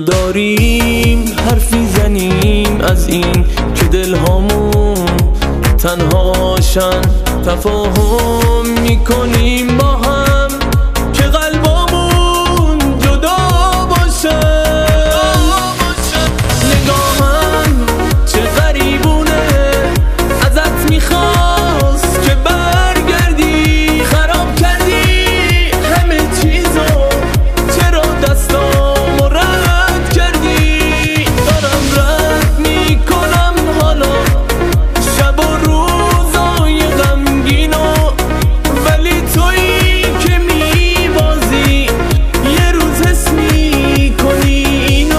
داریم حرفی زنیم از این که دلهامون تنهاشن، تفاهم میکنیم با هم که قلبامون جدا باشن. نگاهم چه غریبونه ازت میخواست که برگردی، خراب کردی همه چیزو، چرا دستامو رد کردی؟ دارم رد میکنم حالا شب و روزای غمگینو، ولی تویی که میبازی یه روز حس میکنی اینو.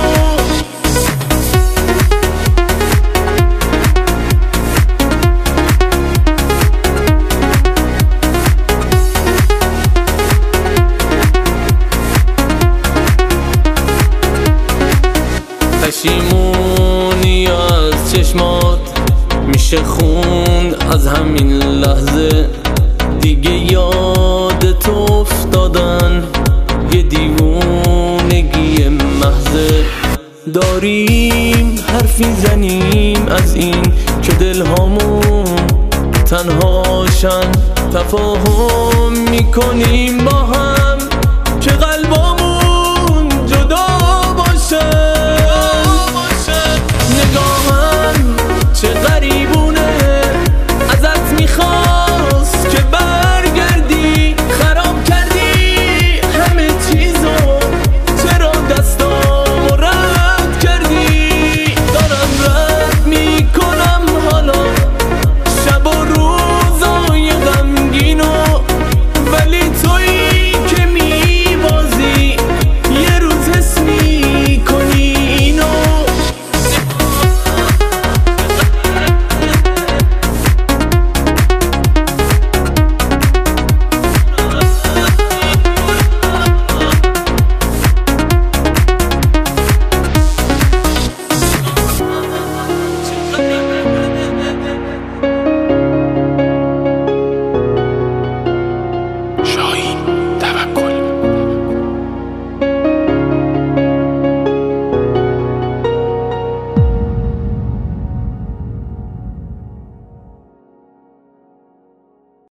پشیمونی از چشمات میشه خوند از همین لحظه، دیگه یاد تو افتادن یه دیوونگی محضه. داریم حرفی زنیم از این که دلهامون تنهاشن، تفاهم میکنیم با هم